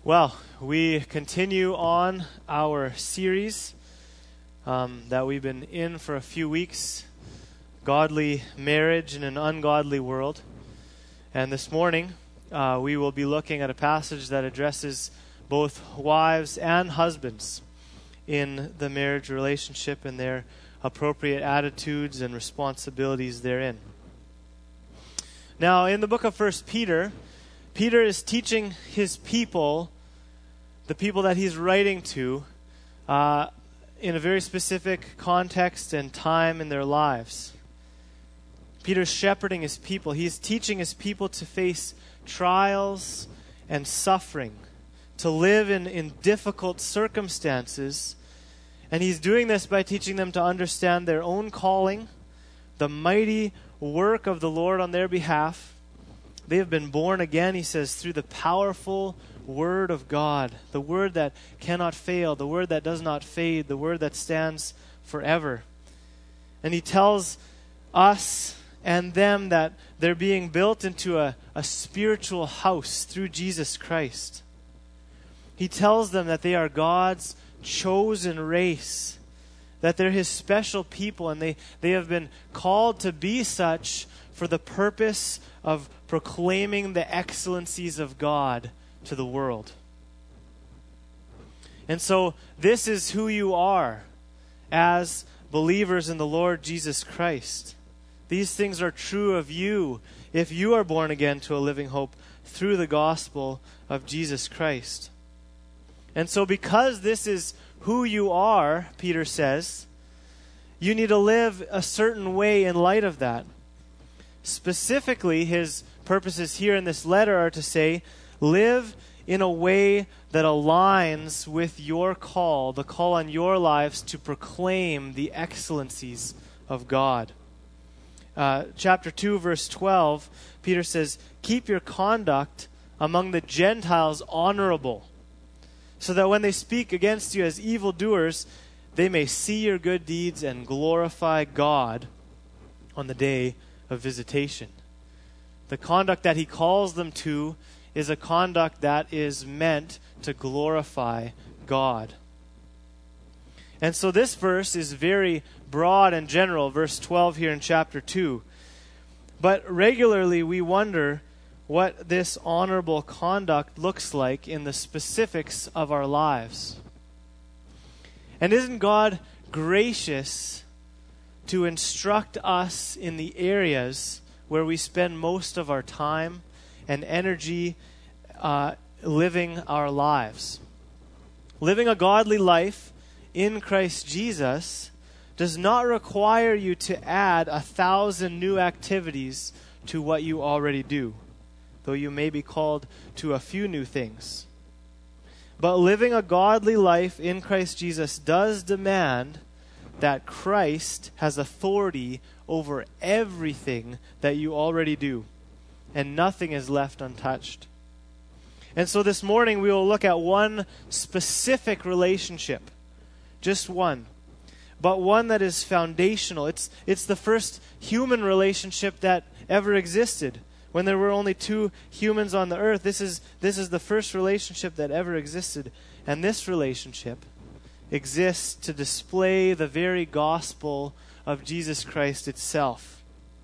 Well, we continue on our series that we've been in for a few weeks, Godly Marriage in an Ungodly World. And this morning, we will be looking at a passage that addresses both wives and husbands in the marriage relationship and their appropriate attitudes and responsibilities therein. Now, in the book of 1 Peter, Peter is teaching his people, the people that he's writing to, in a very specific context and time in their lives. Peter's shepherding his people. He's teaching his people to face trials and suffering, to live in difficult circumstances. And he's doing this by teaching them to understand their own calling, the mighty work of the Lord on their behalf. They have been born again, he says, through the powerful Word of God, the Word that cannot fail, the Word that does not fade, the Word that stands forever. And he tells us and them that they're being built into a spiritual house through Jesus Christ. He tells them that they are God's chosen race, that they're His special people, and they have been called to be such for the purpose of proclaiming the excellencies of God to the world. And so this is who you are as believers in the Lord Jesus Christ. These things are true of you if you are born again to a living hope through the gospel of Jesus Christ. And so because this is who you are, Peter says, you need to live a certain way in light of that. Specifically, his purposes here in this letter are to say, live in a way that aligns with your call, the call on your lives to proclaim the excellencies of God. Chapter 2, verse 12, Peter says, keep your conduct among the Gentiles honorable, so that when they speak against you as evildoers, they may see your good deeds and glorify God on the day of visitation. The conduct that he calls them to is a conduct that is meant to glorify God. And so this verse is very broad and general, verse 12 here in chapter 2. But regularly we wonder what this honorable conduct looks like in the specifics of our lives. And isn't God gracious to instruct us in the areas where we spend most of our time and energy living our lives? Living a godly life in Christ Jesus does not require you to add 1,000 new activities to what you already do, though you may be called to a few new things. But living a godly life in Christ Jesus does demand that Christ has authority over everything that you already do, and nothing is left untouched. And so this morning we will look at one specific relationship, just one, but one that is foundational. It's the first human relationship that ever existed. When there were only two humans on the earth, this is the first relationship that ever existed. And this relationship exists to display the very gospel of Jesus Christ itself.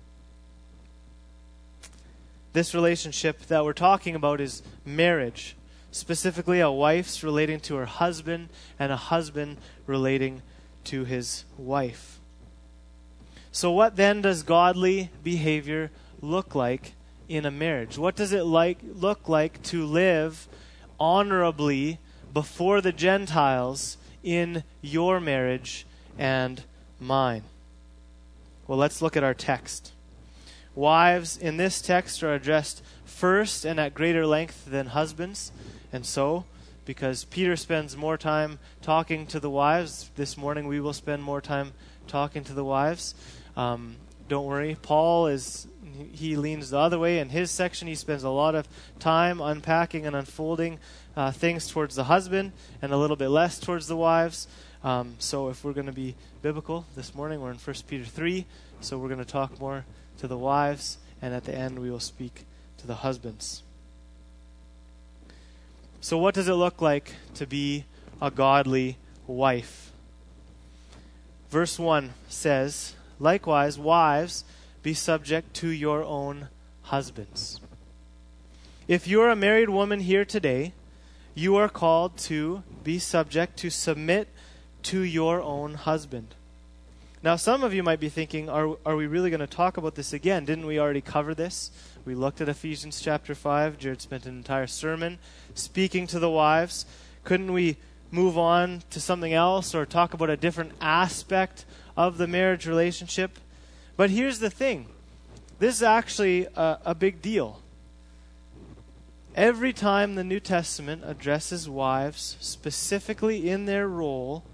This relationship that we're talking about is marriage, specifically a wife's relating to her husband and a husband relating to his wife. So what then does godly behavior look like in a marriage? What does it look like to live honorably before the Gentiles in your marriage and mine? Well, let's look at our text. Wives in this text are addressed first and at greater length than husbands. And so, because Peter spends more time talking to the wives, this morning we will spend more time talking to the wives. Don't worry, Paul he leans the other way. In his section, he spends a lot of time unpacking and unfolding things towards the husband and a little bit less towards the wives. So if we're going to be biblical this morning, we're in 1 Peter 3. So we're going to talk more to the wives, and at the end we will speak to the husbands. So what does it look like to be a godly wife? Verse 1 says, "Likewise, wives, be subject to your own husbands." If you're a married woman here today, you are called to be subject, to submit to your own husband. Now, some of you might be thinking, are we really going to talk about this again? Didn't we already cover this? We looked at Ephesians chapter 5. Jared spent an entire sermon speaking to the wives. Couldn't we move on to something else or talk about a different aspect of the marriage relationship? But here's the thing. This is actually a big deal. Every time the New Testament addresses wives specifically in their role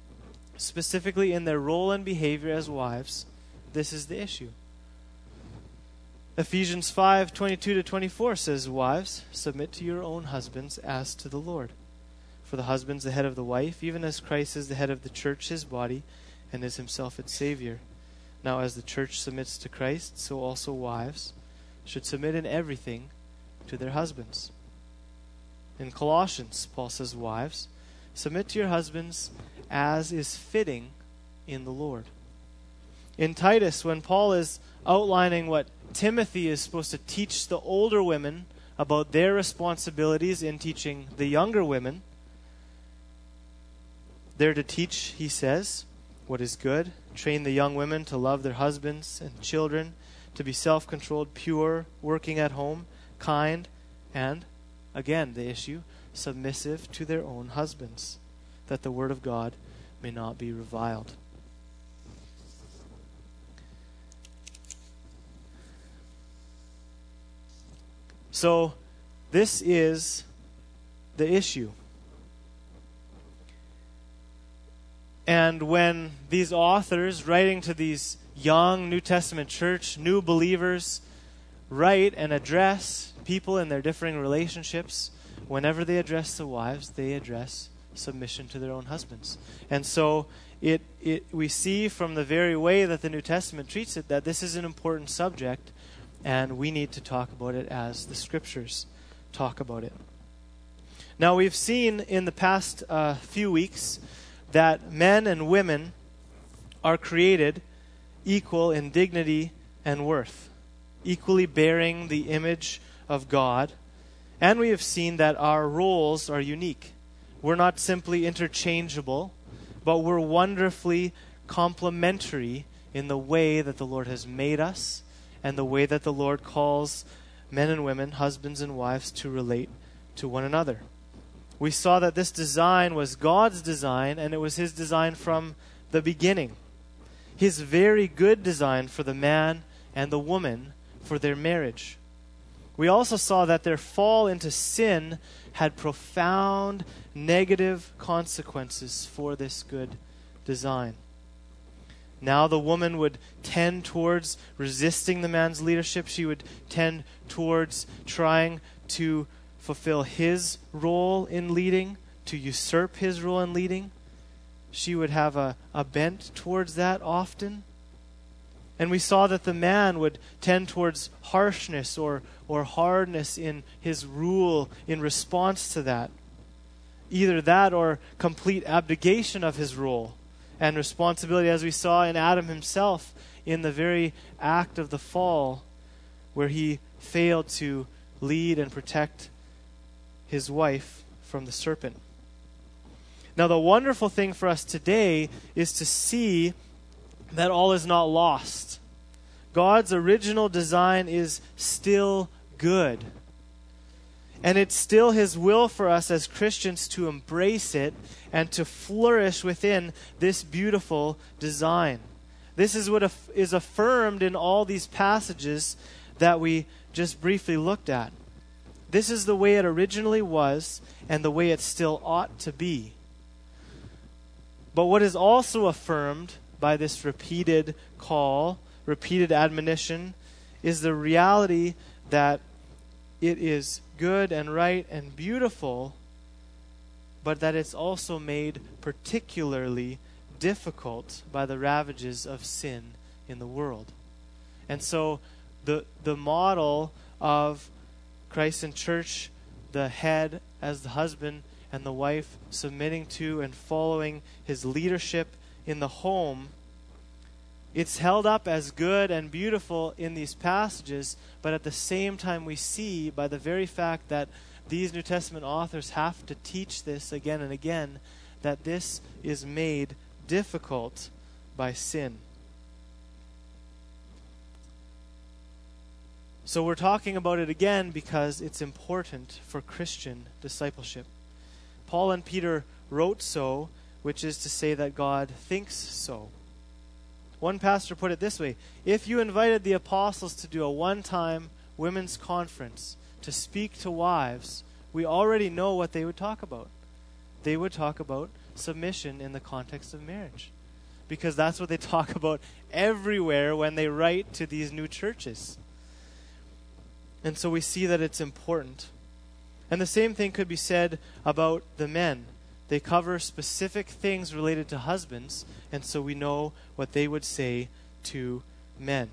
and behavior as wives, this is the issue. Ephesians 5:22-24 says, "Wives, submit to your own husbands as to the Lord. For the husband's the head of the wife, even as Christ is the head of the church, his body, and is himself its Savior. Now as the church submits to Christ, so also wives should submit in everything to their husbands." In Colossians, Paul says, "Wives, submit to your husbands as is fitting in the Lord." In Titus, when Paul is outlining what Timothy is supposed to teach the older women about their responsibilities in teaching the younger women, they're to teach, he says, what is good, train the young women to love their husbands and children, to be self-controlled, pure, working at home, kind, and, again, the issue, submissive to their own husbands, that the word of God may not be reviled. So, this is the issue. And when these authors, writing to these young New Testament church, new believers, write and address people in their differing relationships, whenever they address the wives, they address submission to their own husbands. And so we see from the very way that the New Testament treats it that this is an important subject, and we need to talk about it as the Scriptures talk about it. Now, we've seen in the past few weeks that men and women are created equal in dignity and worth, equally bearing the image of God. And we have seen that our roles are unique. We're not simply interchangeable, but we're wonderfully complementary in the way that the Lord has made us and the way that the Lord calls men and women, husbands and wives, to relate to one another. We saw that this design was God's design, and it was His design from the beginning. His very good design for the man and the woman for their marriage. We also saw that their fall into sin had profound negative consequences for this good design. Now the woman would tend towards resisting the man's leadership. She would tend towards trying to fulfill his role in leading, to usurp his role in leading. She would have a bent towards that often. And we saw that the man would tend towards harshness or hardness in his rule in response to that. Either that or complete abdication of his role and responsibility, as we saw in Adam himself in the very act of the fall, where he failed to lead and protect his wife from the serpent. Now, the wonderful thing for us today is to see that all is not lost. God's original design is still good. And it's still His will for us as Christians to embrace it and to flourish within this beautiful design. This is what is affirmed in all these passages that we just briefly looked at. This is the way it originally was and the way it still ought to be. But what is also affirmed by this repeated call, repeated admonition, is the reality that it is good and right and beautiful, but that it's also made particularly difficult by the ravages of sin in the world. And so the model of Christ and church the head as the husband and the wife submitting to and following his leadership in the home, it's held up as good and beautiful in these passages, but at the same time we see by the very fact that these New Testament authors have to teach this again and again, that this is made difficult by sin. So we're talking about it again because it's important for Christian discipleship. Paul and Peter wrote so, which is to say that God thinks so. One pastor put it this way: if you invited the apostles to do a one-time women's conference to speak to wives, we already know what they would talk about. They would talk about submission in the context of marriage, because that's what they talk about everywhere when they write to these new churches. And so we see that it's important. And the same thing could be said about the men. They cover specific things related to husbands, and so we know what they would say to men.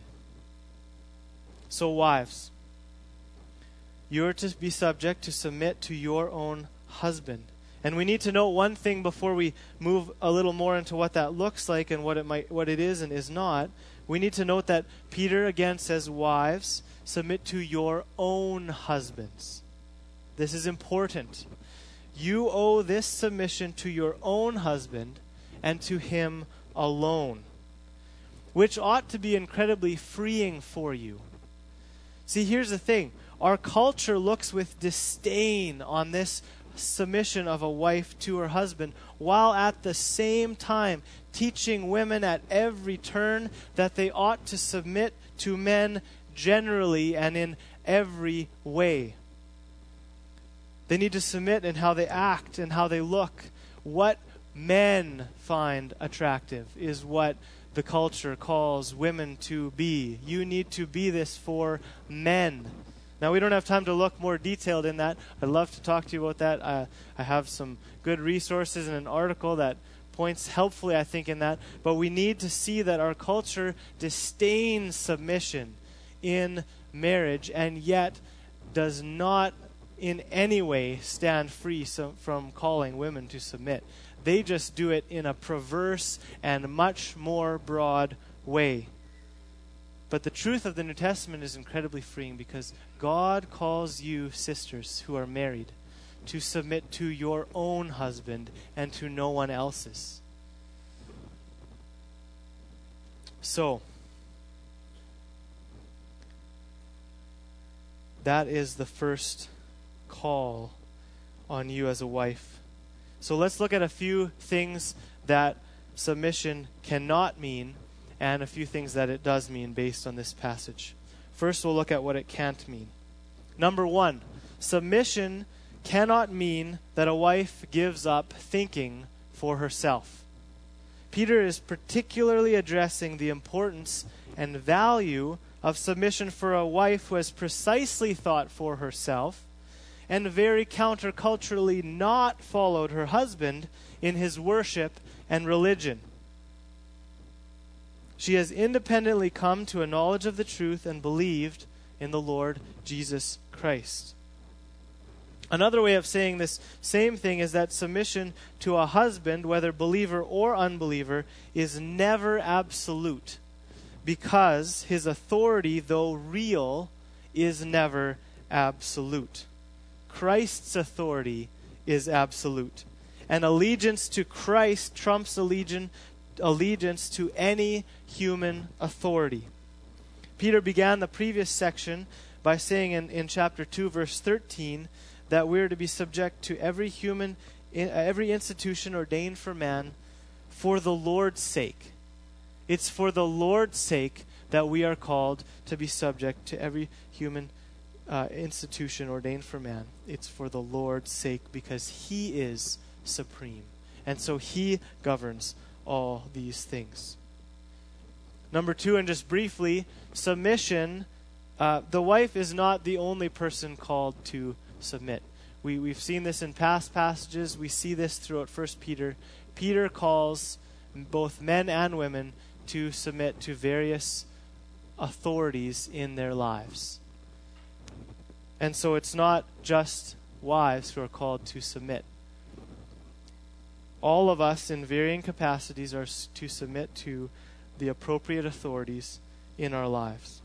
So wives, you are to be subject to submit to your own husband. And we need to know one thing before we move a little more into what that looks like and what it is and is not. We need to note that Peter again says, wives, submit to your own husbands. This is important. You owe this submission to your own husband and to him alone, which ought to be incredibly freeing for you. See, here's the thing. Our culture looks with disdain on this submission of a wife to her husband, while at the same time teaching women at every turn that they ought to submit to men generally and in every way. They need to submit in how they act and how they look. What men find attractive is what the culture calls women to be. You need to be this for men. Now, we don't have time to look more detailed in that. I'd love to talk to you about that. I have some good resources and an article that points helpfully, I think, in that. But we need to see that our culture disdains submission in marriage and yet does not in any way stand free from calling women to submit. They just do it in a perverse and much more broad way. But the truth of the New Testament is incredibly freeing, because God calls you, sisters who are married, to submit to your own husband and to no one else's. So, that is the first call on you as a wife. So let's look at a few things that submission cannot mean and a few things that it does mean based on this passage. First, we'll look at what it can't mean. Number one, submission cannot mean that a wife gives up thinking for herself. Peter is particularly addressing the importance and value of submission for a wife who has precisely thought for herself and very counterculturally not followed her husband in his worship and religion. She has independently come to a knowledge of the truth and believed in the Lord Jesus Christ. Another way of saying this same thing is that submission to a husband, whether believer or unbeliever, is never absolute, because his authority, though real, is never absolute. Christ's authority is absolute. And allegiance to Christ trumps allegiance to any human authority. Peter began the previous section by saying in chapter 2, verse 13, that we're to be subject to every institution ordained for man for the Lord's sake. It's for the Lord's sake that we are called to be subject to every human institution ordained for man. It's for the Lord's sake, because He is supreme. And so He governs all these things. Number two, and just briefly, submission. The wife is not the only person called to submit. We've seen this in past passages. We see this throughout 1 Peter. Peter calls both men and women to submit to various authorities in their lives. And so it's not just wives who are called to submit. All of us in varying capacities are to submit to the appropriate authorities in our lives.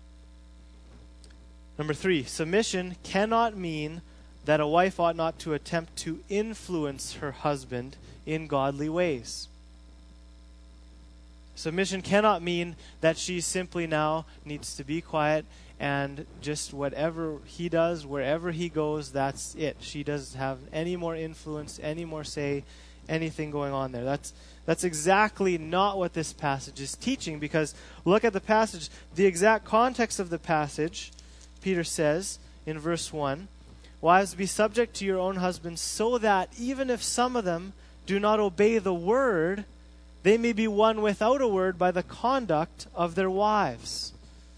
Number 3, submission cannot mean that a wife ought not to attempt to influence her husband in godly ways. Submission cannot mean that she simply now needs to be quiet and just whatever he does, wherever he goes, that's it. She doesn't have any more influence, any more say, anything going on there. That's exactly not what this passage is teaching, because look at the passage. The exact context of the passage, Peter says in verse 1, "Wives, be subject to your own husbands, so that even if some of them do not obey the word, they may be won without a word by the conduct of their wives."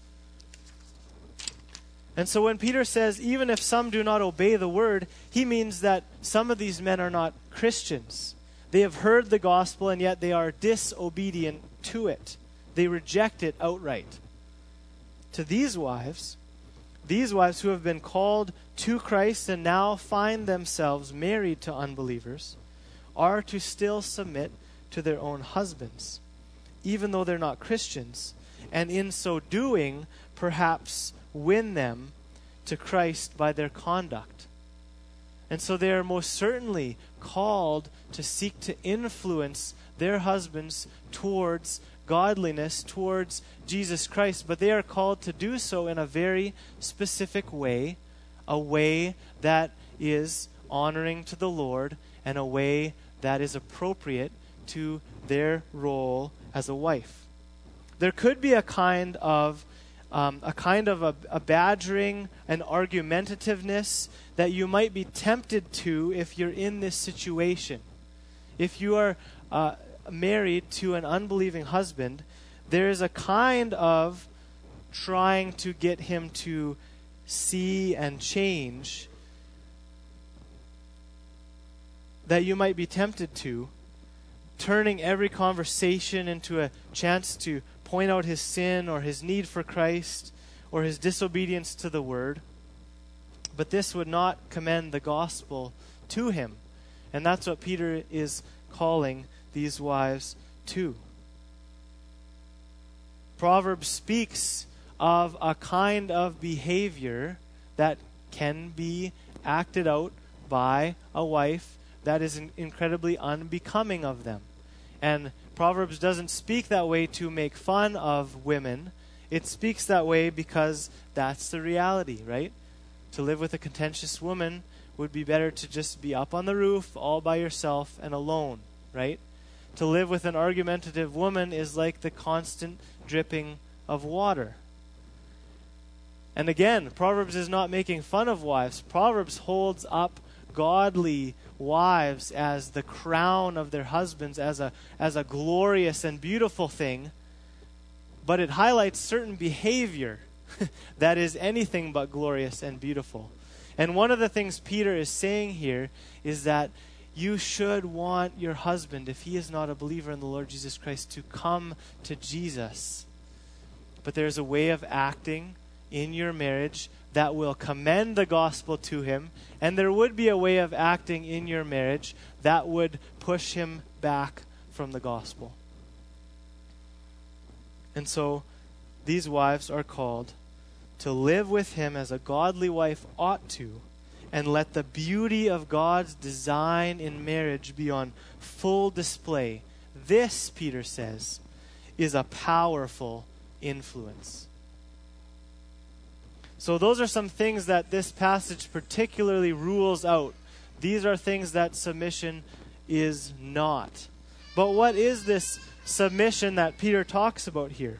And so when Peter says, even if some do not obey the word, he means that some of these men are not Christians. They have heard the gospel, and yet they are disobedient to it. They reject it outright. To these wives who have been called to Christ and now find themselves married to unbelievers, are to still submit to their own husbands, even though they're not Christians, and in so doing, perhaps win them to Christ by their conduct. And so they are most certainly called to seek to influence their husbands towards godliness, towards Jesus Christ, but they are called to do so in a very specific way, a way that is honoring to the Lord, and a way that is appropriate to their role as a wife. There could be a kind of a badgering, an argumentativeness that you might be tempted to if you're in this situation. If you are married to an unbelieving husband, there is a kind of trying to get him to see and change that you might be tempted to, turning every conversation into a chance to point out his sin or his need for Christ or his disobedience to the word. But this would not commend the gospel to him. And that's what Peter is calling these wives to. Proverbs speaks of a kind of behavior that can be acted out by a wife that is incredibly unbecoming of them. And Proverbs doesn't speak that way to make fun of women. It speaks that way because that's the reality, right? To live with a contentious woman would be better to just be up on the roof all by yourself and alone, right? To live with an argumentative woman is like the constant dripping of water. And again, Proverbs is not making fun of wives. Proverbs holds up godly wives as the crown of their husbands, as a glorious and beautiful thing, but it highlights certain behavior that is anything but glorious and beautiful. And one of the things Peter is saying here is that you should want your husband, if he is not a believer in the Lord Jesus Christ, to come to Jesus. But there's a way of acting in your marriage that will commend the gospel to him, and there would be a way of acting in your marriage that would push him back from the gospel. And so these wives are called to live with him as a godly wife ought to, and let the beauty of God's design in marriage be on full display. This, Peter says, is a powerful influence. So those are some things that this passage particularly rules out. These are things that submission is not. But what is this submission that Peter talks about here?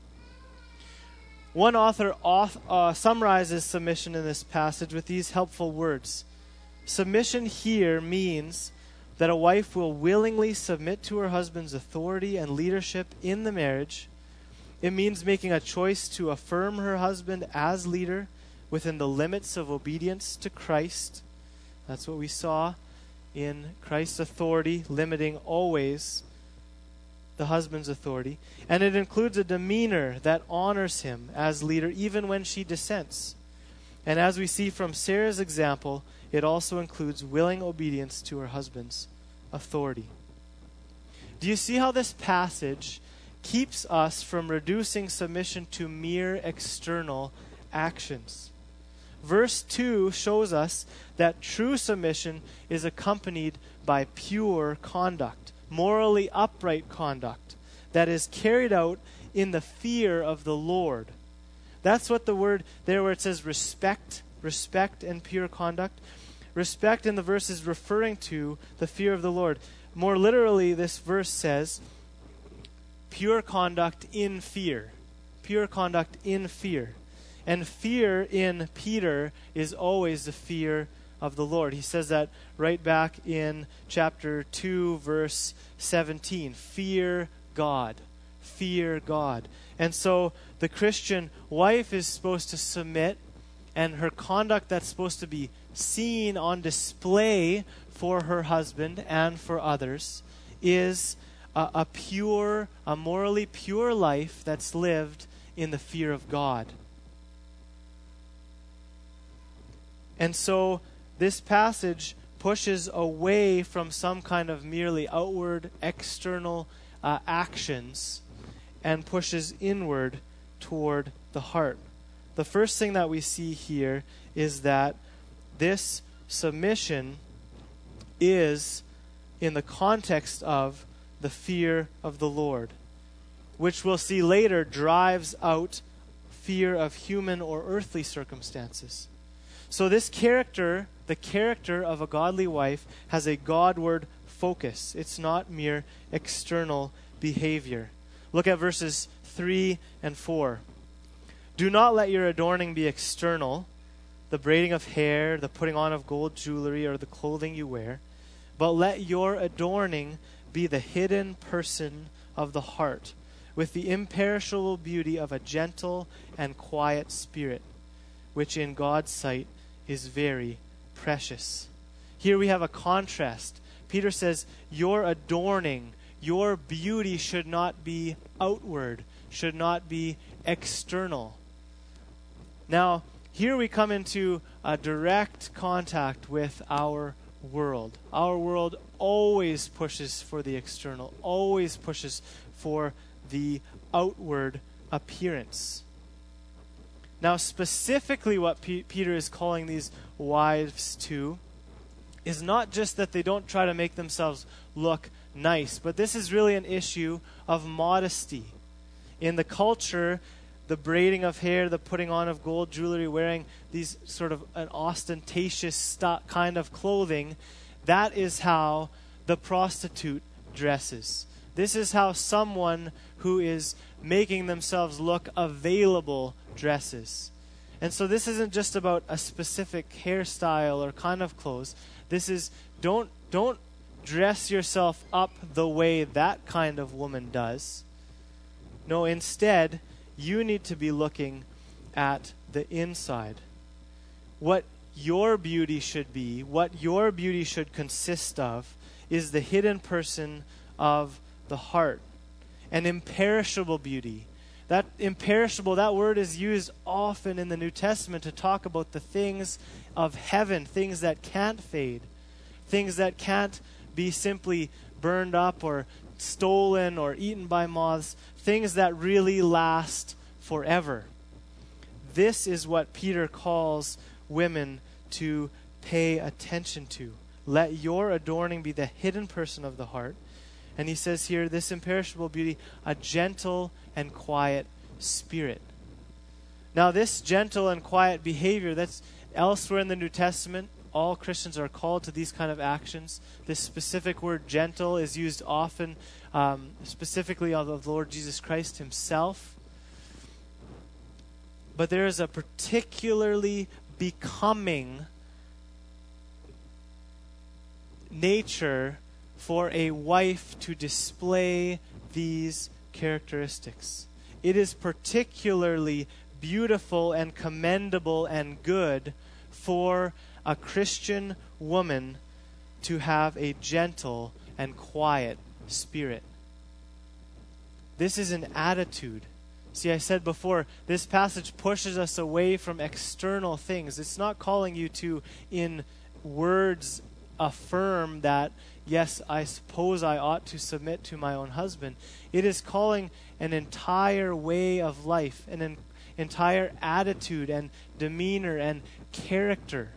One author summarizes submission in this passage with these helpful words. Submission here means that a wife will willingly submit to her husband's authority and leadership in the marriage. It means making a choice to affirm her husband as leader within the limits of obedience to Christ. That's what we saw in Christ's authority, limiting always the husband's authority. And it includes a demeanor that honors him as leader even when she dissents. And as we see from Sarah's example, it also includes willing obedience to her husband's authority. Do you see how this passage keeps us from reducing submission to mere external actions? Verse 2 shows us that true submission is accompanied by pure conduct, morally upright conduct, that is carried out in the fear of the Lord. That's what the word there where it says respect and pure conduct. Respect in the verse is referring to the fear of the Lord. More literally, this verse says pure conduct in fear. Pure conduct in fear. And fear in Peter is always the fear of the Lord. He says that right back in chapter 2, verse 17. Fear God. Fear God. And so the Christian wife is supposed to submit, and her conduct that's supposed to be seen on display for her husband and for others is a morally pure life that's lived in the fear of God. And so this passage pushes away from some kind of merely outward, external actions and pushes inward toward the heart. The first thing that we see here is that this submission is in the context of the fear of the Lord, which we'll see later drives out fear of human or earthly circumstances. So this character, the character of a godly wife, has a Godward focus. It's not mere external behavior. Look at verses 3 and 4. Do not let your adorning be external, the braiding of hair, the putting on of gold jewelry, or the clothing you wear, but let your adorning be the hidden person of the heart, with the imperishable beauty of a gentle and quiet spirit, which in God's sight is very precious. Here we have a contrast. Peter says, your adorning, your beauty should not be outward, should not be external. Now, here we come into a direct contact with our world. Our world always pushes for the external, always pushes for the outward appearance. Now, specifically what Peter is calling these wives to is not just that they don't try to make themselves look nice, but this is really an issue of modesty. In the culture, the braiding of hair, the putting on of gold jewelry, wearing these sort of an ostentatious kind of clothing, that is how the prostitute dresses. This is how someone who is making themselves look available dresses. And so this isn't just about a specific hairstyle or kind of clothes. This is don't dress yourself up the way that kind of woman does. No, instead, you need to be looking at the inside. What your beauty should be, what your beauty should consist of, is the hidden person of the heart. An imperishable beauty. That imperishable, that word is used often in the New Testament to talk about the things of heaven, things that can't fade, things that can't be simply burned up or stolen or eaten by moths, things that really last forever. This is what Peter calls women to pay attention to. Let your adorning be the hidden person of the heart. And he says here, this imperishable beauty, a gentle and quiet spirit. Now, this gentle and quiet behavior, that's elsewhere in the New Testament. All Christians are called to these kind of actions. This specific word, gentle, is used often specifically of the Lord Jesus Christ himself. But there is a particularly becoming nature for a wife to display these characteristics. It is particularly beautiful and commendable and good for a Christian woman to have a gentle and quiet spirit. This is an attitude. See, I said before, this passage pushes us away from external things. It's not calling you to, in words affirm that, yes, I suppose I ought to submit to my own husband. It is calling an entire way of life, an entire attitude and demeanor and character.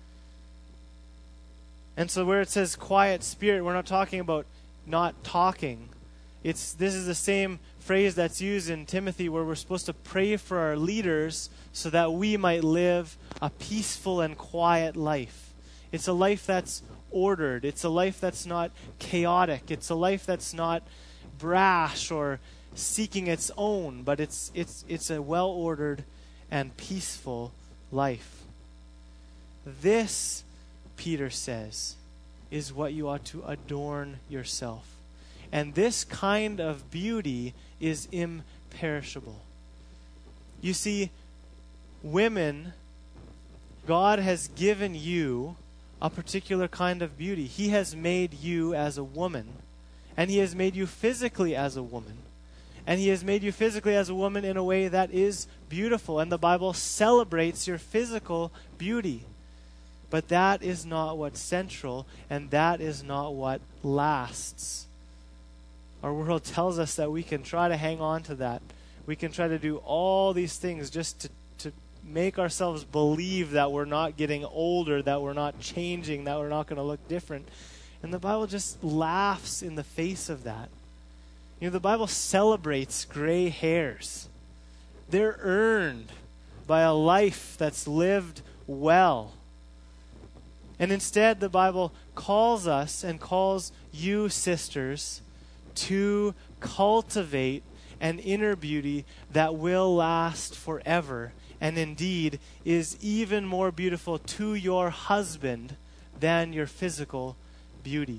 And so where it says quiet spirit, we're not talking about not talking. This is the same phrase that's used in Timothy, where we're supposed to pray for our leaders so that we might live a peaceful and quiet life. It's a life that's ordered. It's a life that's not chaotic. It's a life that's not brash or seeking its own, but it's a well-ordered and peaceful life. This, Peter says, is what you ought to adorn yourself. And this kind of beauty is imperishable. You see, women, God has given you a particular kind of beauty. He has made you as a woman, and He has made you physically as a woman. And He has made you physically as a woman in a way that is beautiful. And the Bible celebrates your physical beauty. But that is not what's central, and that is not what lasts. Our world tells us that we can try to hang on to that. We can try to do all these things just to make ourselves believe that we're not getting older, that we're not changing, that we're not going to look different. And the Bible just laughs in the face of that. You know, the Bible celebrates gray hairs. They're earned by a life that's lived well. And instead, the Bible calls us and calls you, sisters, to cultivate an inner beauty that will last forever, and indeed is even more beautiful to your husband than your physical beauty.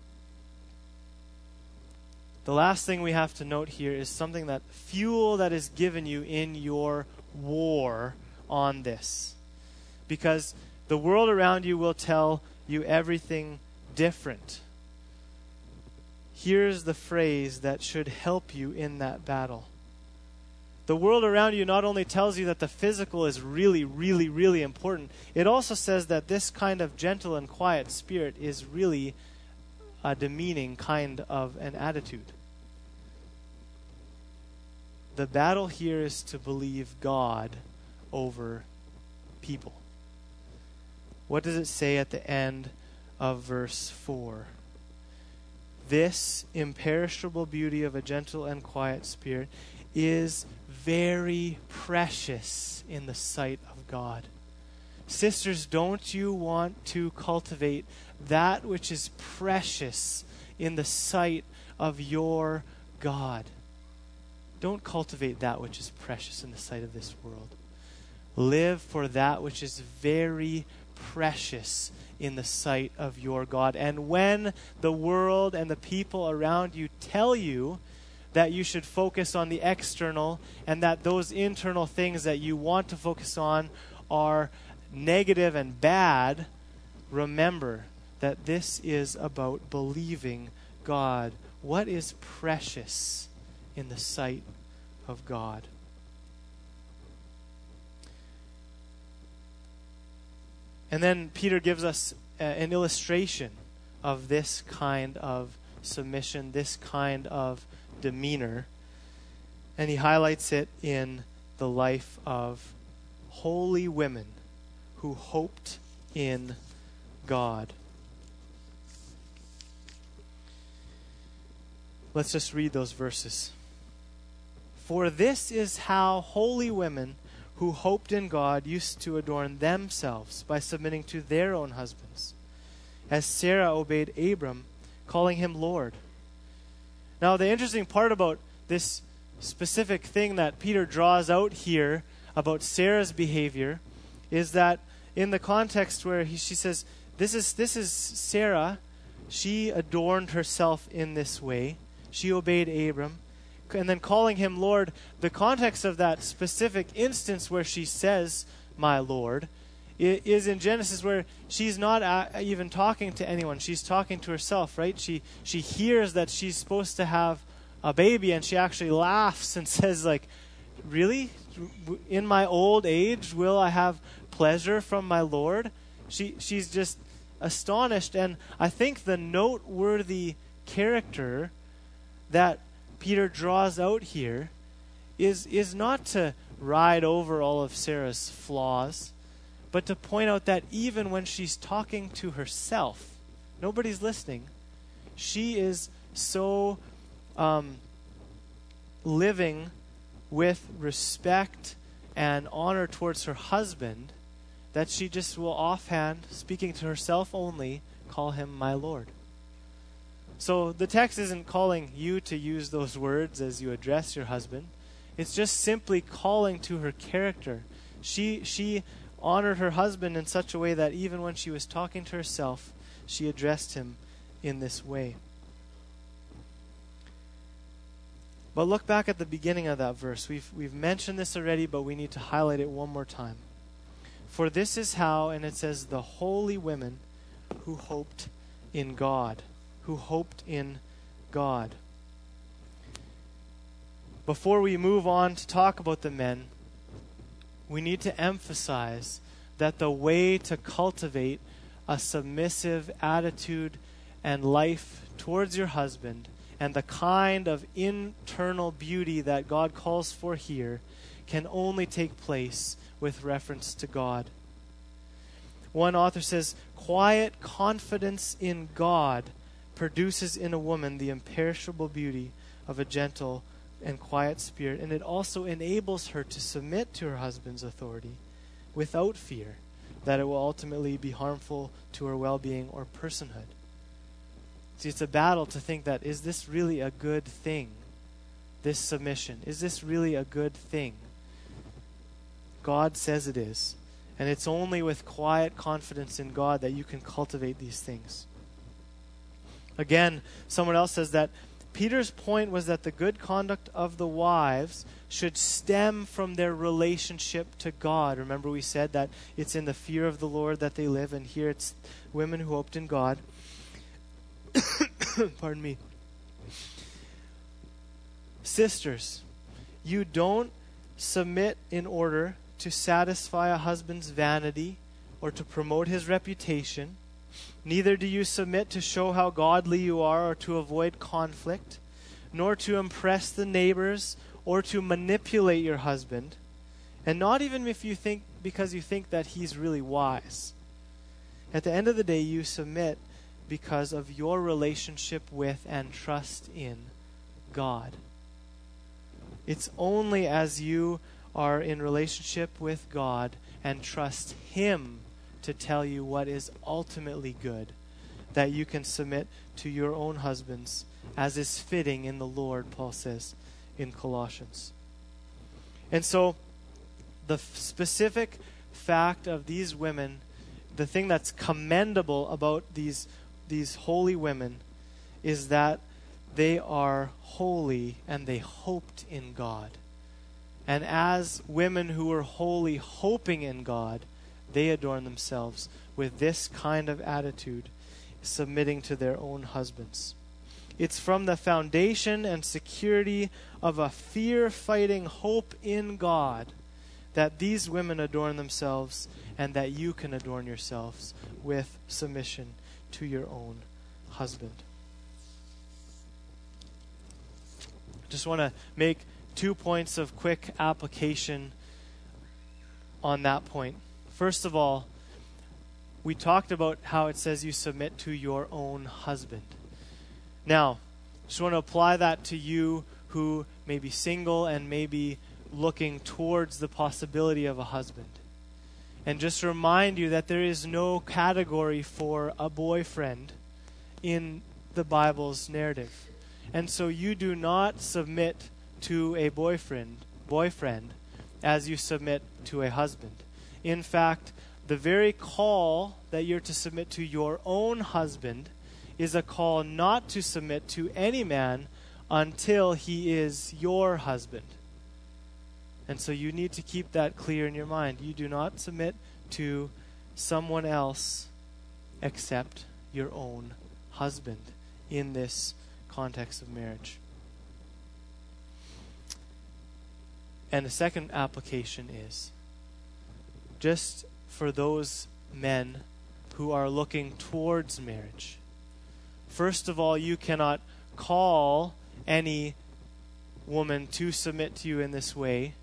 The last thing we have to note here is something that fuel that is given you in your war on this. Because the world around you will tell you everything different. Here's the phrase that should help you in that battle. The world around you not only tells you that the physical is really, really, really important, it also says that this kind of gentle and quiet spirit is really a demeaning kind of an attitude. The battle here is to believe God over people. What does it say at the end of verse 4? This imperishable beauty of a gentle and quiet spirit is very precious in the sight of God. Sisters, don't you want to cultivate that which is precious in the sight of your God? Don't cultivate that which is precious in the sight of this world. Live for that which is very precious in the sight of your God. And when the world and the people around you tell you that you should focus on the external and that those internal things that you want to focus on are negative and bad, remember that this is about believing God. What is precious in the sight of God? And then Peter gives us an illustration of this kind of submission, this kind of demeanor. And he highlights it in the life of holy women who hoped in God. Let's just read those verses. For this is how holy women who hoped in God used to adorn themselves by submitting to their own husbands, as Sarah obeyed Abram, calling him Lord. Now, the interesting part about this specific thing that Peter draws out here about Sarah's behavior is that in the context where she says, this is Sarah, she adorned herself in this way. She obeyed Abram. And then calling him Lord, the context of that specific instance where she says, my Lord, is in Genesis, where she's not even talking to anyone. She's talking to herself, right? She hears that she's supposed to have a baby, and she actually laughs and says, like, really? In my old age, will I have pleasure from my Lord? She's just astonished. And I think the noteworthy character that Peter draws out here is not to ride over all of Sarah's flaws, but to point out that even when she's talking to herself, nobody's listening, she is so living with respect and honor towards her husband that she just will offhand, speaking to herself only, call him my Lord. So the text isn't calling you to use those words as you address your husband. It's just simply calling to her character. She honored her husband in such a way that even when she was talking to herself, she addressed him in this way. But look back at the beginning of that verse. We've mentioned this already, but we need to highlight it one more time. For this is how, and it says, the holy women who hoped in God. Who hoped in God. Before we move on to talk about the men, we need to emphasize that the way to cultivate a submissive attitude and life towards your husband and the kind of internal beauty that God calls for here can only take place with reference to God. One author says, quiet confidence in God produces in a woman the imperishable beauty of a gentle and quiet spirit, and it also enables her to submit to her husband's authority without fear that it will ultimately be harmful to her well-being or personhood. See, it's a battle to think that, is this really a good thing? This submission, is this really a good thing? God says it is. And it's only with quiet confidence in God that you can cultivate these things. Again, someone else says that Peter's point was that the good conduct of the wives should stem from their relationship to God. Remember we said that it's in the fear of the Lord that they live, and here it's women who hoped in God. Pardon me. Sisters, you don't submit in order to satisfy a husband's vanity or to promote his reputation. Neither do you submit to show how godly you are or to avoid conflict, nor to impress the neighbors or to manipulate your husband, and not even if you think because you think that he's really wise. At the end of the day, you submit because of your relationship with and trust in God. It's only as you are in relationship with God and trust Him to tell you what is ultimately good that you can submit to your own husbands as is fitting in the Lord, Paul says in Colossians. And so the specific fact of these women, the thing that's commendable about these holy women is that they are holy and they hoped in God. And as women who are holy, hoping in God, they adorn themselves with this kind of attitude, submitting to their own husbands. It's from the foundation and security of a fear-fighting hope in God that these women adorn themselves and that you can adorn yourselves with submission to your own husband. Just want to make 2 points of quick application on that point. First of all, we talked about how it says you submit to your own husband. Now, just want to apply that to you who may be single and may be looking towards the possibility of a husband. And just remind you that there is no category for a boyfriend in the Bible's narrative. And so you do not submit to a boyfriend as you submit to a husband. In fact, the very call that you're to submit to your own husband is a call not to submit to any man until he is your husband. And so you need to keep that clear in your mind. You do not submit to someone else except your own husband in this context of marriage. And the second application is just for those men who are looking towards marriage. First of all, you cannot call any woman to submit to you in this way.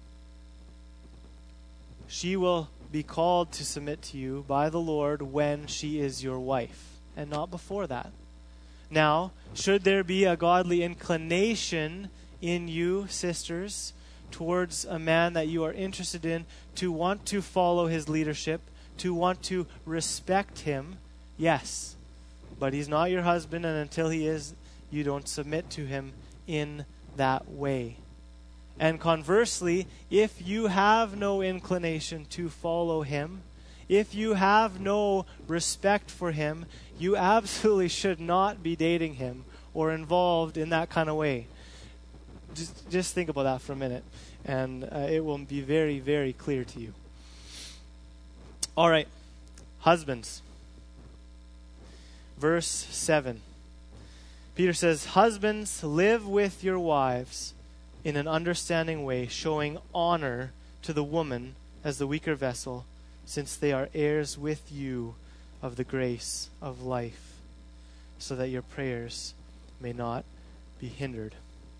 She will be called to submit to you by the Lord when she is your wife, and not before that. Now, should there be a godly inclination in you, sisters, towards a man that you are interested in, to want to follow his leadership, to want to respect him, yes. But he's not your husband, and until he is, you don't submit to him in that way. And conversely, if you have no inclination to follow him, if you have no respect for him, you absolutely should not be dating him or involved in that kind of way. Just think about that for a minute, and it will be very, very clear to you. All right, husbands. Verse 7. Peter says, "Husbands, live with your wives in an understanding way, showing honor to the woman as the weaker vessel, since they are heirs with you of the grace of life, so that your prayers may not be hindered."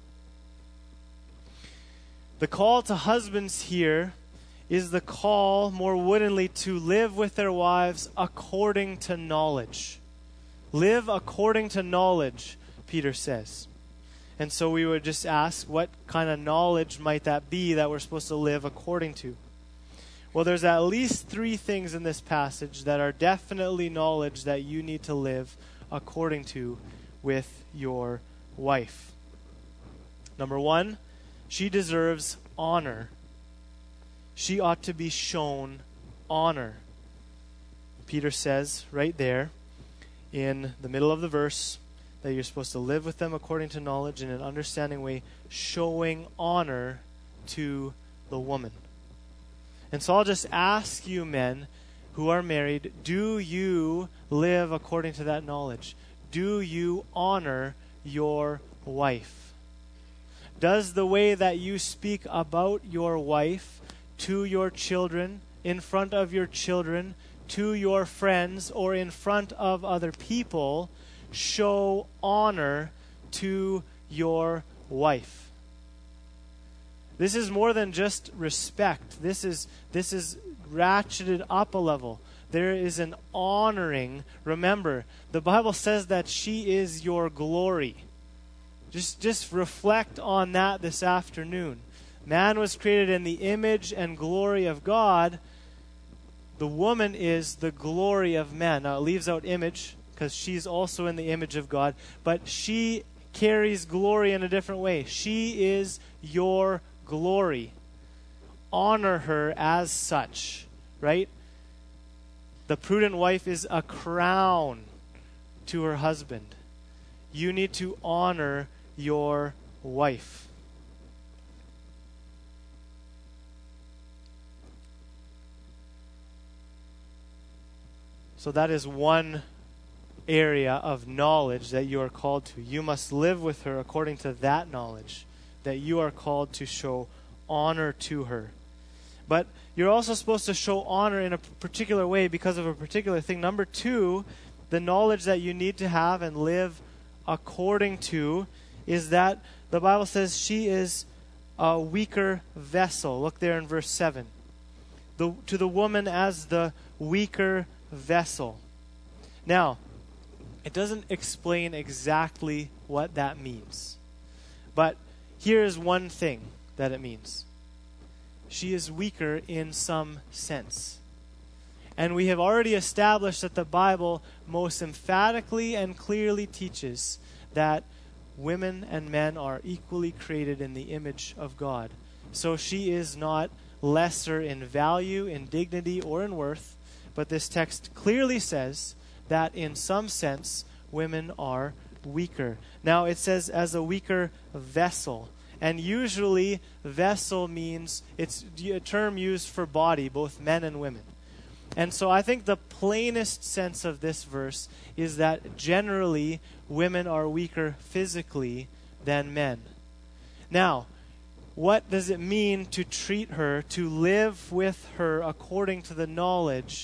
The call to husbands here is the call, more woodenly, to live with their wives according to knowledge. Live according to knowledge, Peter says. And so we would just ask, what kind of knowledge might that be that we're supposed to live according to? Well, there's at least 3 things in this passage that are definitely knowledge that you need to live according to with your wife. Number 1, she deserves honor. She ought to be shown honor. Peter says right there in the middle of the verse that you're supposed to live with them according to knowledge in an understanding way, showing honor to the woman. And so I'll just ask you, men who are married, do you live according to that knowledge? Do you honor your wife? Does the way that you speak about your wife to your children, in front of your children, to your friends, or in front of other people, show honor to your wife? This is more than just respect. This is ratcheted up a level. There is an honoring. Remember, the Bible says that she is your glory. Just reflect on that this afternoon. Man was created in the image and glory of God. The woman is the glory of man. Now it leaves out image because she's also in the image of God, but she carries glory in a different way. She is your glory. Honor her as such, right? The prudent wife is a crown to her husband. You need to honor your wife. So that is one area of knowledge that you are called to. You must live with her according to that knowledge, that you are called to show honor to her. But you're also supposed to show honor in a particular way because of a particular thing. Number 2, the knowledge that you need to have and live according to is that the Bible says she is a weaker vessel. Look there in verse 7. To the woman as the weaker vessel. Now, it doesn't explain exactly what that means. But here is one thing that it means. She is weaker in some sense. And we have already established that the Bible most emphatically and clearly teaches that women and men are equally created in the image of God. So she is not lesser in value, in dignity, or in worth, but this text clearly says that in some sense women are weaker. Now it says as a weaker vessel. And usually vessel means, it's a term used for body, both men and women. And so I think the plainest sense of this verse is that generally women are weaker physically than men. Now, what does it mean to treat her, to live with her according to the knowledge,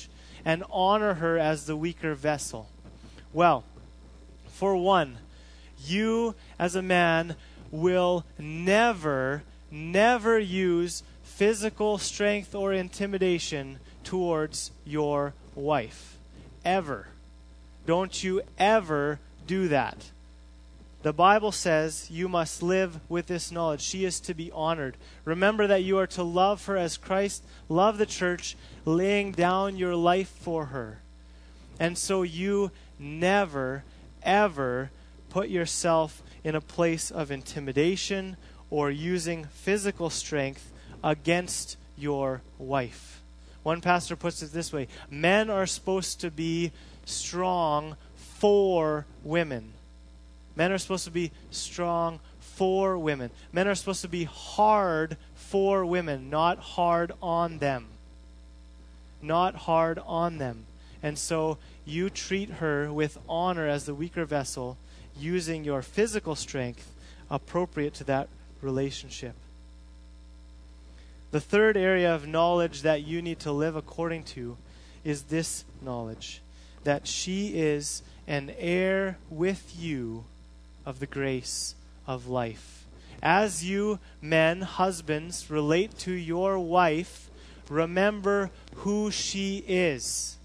and honor her as the weaker vessel? Well, for one, you as a man will never use physical strength or intimidation towards your wife. Ever. Don't you ever do that. The Bible says you must live with this knowledge. She is to be honored. Remember that you are to love her as Christ loved the church, laying down your life for her. And so you never, ever put yourself in a place of intimidation or using physical strength against your wife. One pastor puts it this way: men are supposed to be strong for women. Men are supposed to be strong for women. Men are supposed to be hard for women, not hard on them. Not hard on them. And so you treat her with honor as the weaker vessel, using your physical strength appropriate to that relationship. The third area of knowledge that you need to live according to is this knowledge: that she is an heir with you of the grace of life. As you men, husbands, relate to your wife, remember who she is.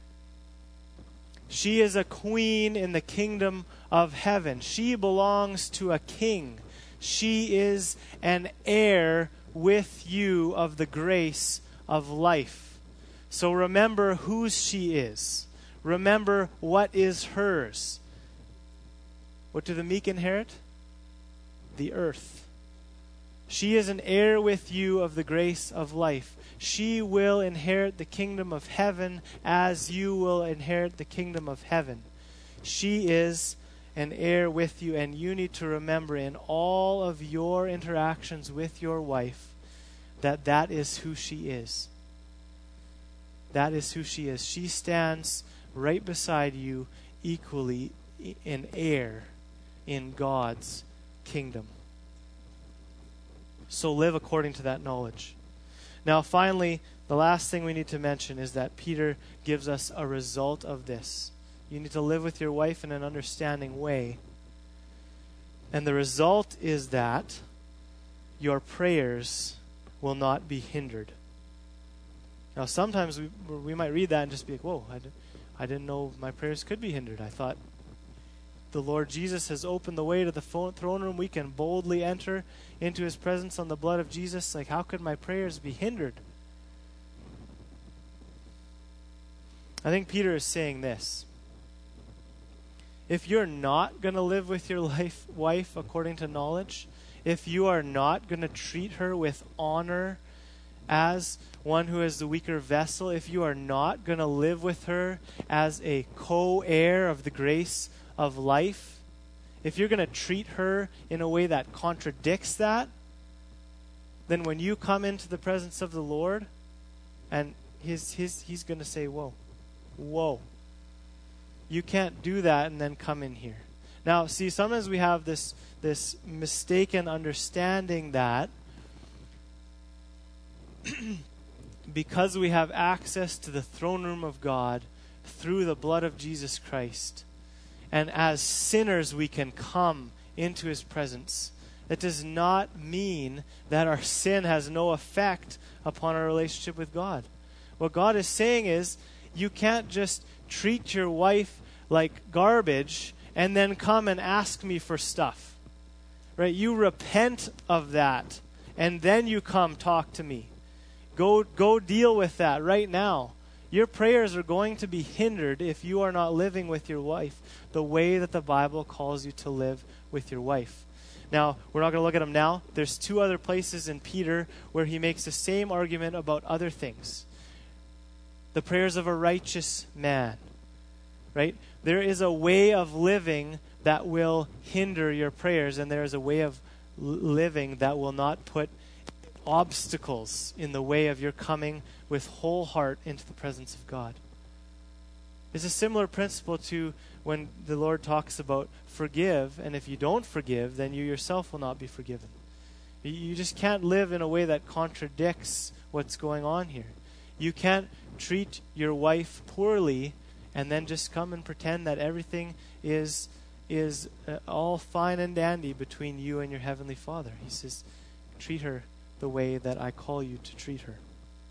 She is a queen in the kingdom of heaven. She belongs to a king. She is an heir with you of the grace of life. So remember whose she is. Remember what is hers. What do the meek inherit? The earth. She is an heir with you of the grace of life. She will inherit the kingdom of heaven as you will inherit the kingdom of heaven. She is an heir with you, and you need to remember in all of your interactions with your wife that that is who she is. That is who she is. She stands right beside you, equally an heir in God's kingdom. So live according to that knowledge. Now finally, the last thing we need to mention is that Peter gives us a result of this. You need to live with your wife in an understanding way. And the result is that your prayers will not be hindered. Now sometimes we might read that and just be like, whoa, I didn't know my prayers could be hindered. I thought the Lord Jesus has opened the way to the throne room. We can boldly enter into his presence on the blood of Jesus. Like, how could my prayers be hindered? I think Peter is saying this. If you're not going to live with your wife according to knowledge, if you are not going to treat her with honor as one who is the weaker vessel, if you are not going to live with her as a co-heir of the grace of life, if you're going to treat her in a way that contradicts that, then when you come into the presence of the Lord, and he's going to say, whoa, you can't do that and then come in here. Now, see, sometimes we have this mistaken understanding that because we have access to the throne room of God through the blood of Jesus Christ, and as sinners we can come into his presence, that does not mean that our sin has no effect upon our relationship with God. What God is saying is, you can't just treat your wife like garbage and then come and ask me for stuff. Right? You repent of that, and then you come talk to me. Go deal with that right now. Your prayers are going to be hindered if you are not living with your wife the way that the Bible calls you to live with your wife. Now, we're not going to look at them now. There's two other places in Peter where he makes the same argument about other things. The prayers of a righteous man, right? There is a way of living that will hinder your prayers, and there is a way of living that will not put obstacles in the way of your coming with whole heart into the presence of God. It's a similar principle to when the Lord talks about forgive, and if you don't forgive, then you yourself will not be forgiven. You just can't live in a way that contradicts what's going on here. You can't treat your wife poorly and then just come and pretend that everything is all fine and dandy between you and your Heavenly Father. He says, treat her the way that I call you to treat her.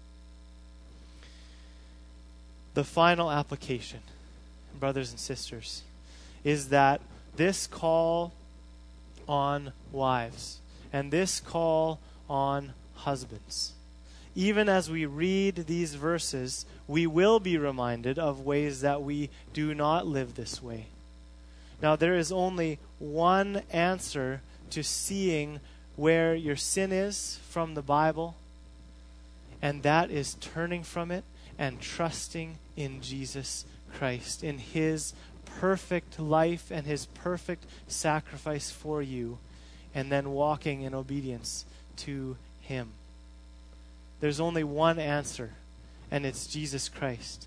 The final application, brothers and sisters, is that this call on wives and this call on husbands, even as we read these verses, we will be reminded of ways that we do not live this way. Now, there is only one answer to seeing where your sin is from the Bible, and that is turning from it and trusting in Jesus Christ, in His perfect life and His perfect sacrifice for you, and then walking in obedience to Him. There's only one answer, and it's Jesus Christ.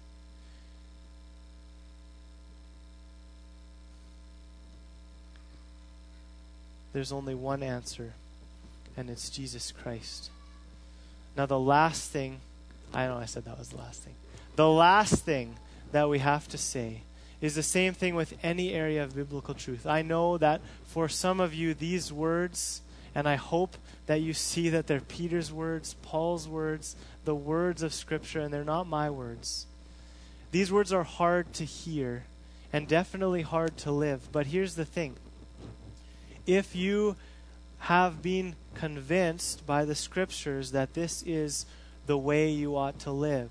There's only one answer, and it's Jesus Christ. Now the last thing, I know I said that was the last thing. The last thing that we have to say is the same thing with any area of biblical truth. I know that for some of you, these words, and I hope that you see that they're Peter's words, Paul's words, the words of Scripture, and they're not my words. These words are hard to hear and definitely hard to live. But here's the thing. If you have been convinced by the Scriptures that this is the way you ought to live,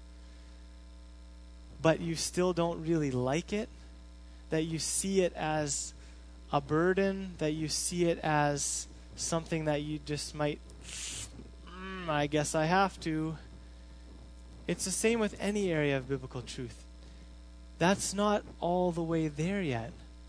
but you still don't really like it, that you see it as a burden, that you see it as something that you just might, I guess I have to. It's the same with any area of biblical truth. That's not all the way there yet.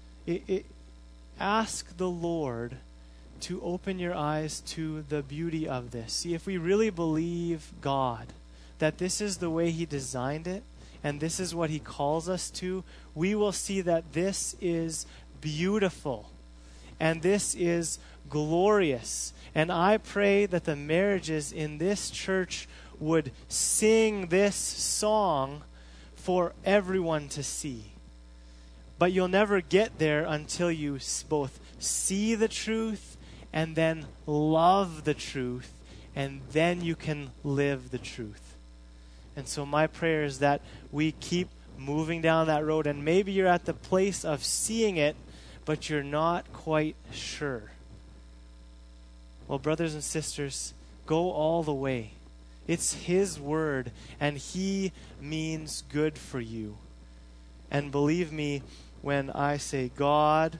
Ask the Lord to open your eyes to the beauty of this. See, if we really believe God, that this is the way He designed it, and this is what He calls us to, we will see that this is beautiful, and this is glorious. And I pray that the marriages in this church would sing this song for everyone to see. But you'll never get there until you both see the truth and then love the truth, and then you can live the truth. And so my prayer is that we keep moving down that road, and maybe you're at the place of seeing it, but you're not quite sure. Well, brothers and sisters, go all the way. It's His word, and He means good for you. And believe me when I say God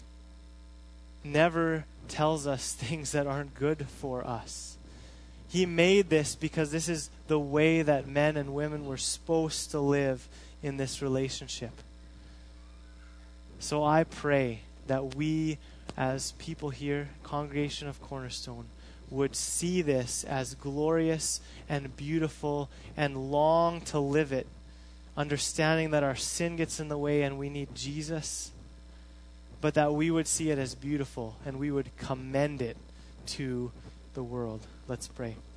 never tells us things that aren't good for us. He made this because this is the way that men and women were supposed to live in this relationship. So I pray that we as people here, congregation of Cornerstone, would see this as glorious and beautiful and long to live it, understanding that our sin gets in the way and we need Jesus, but that we would see it as beautiful and we would commend it to the world. Let's pray.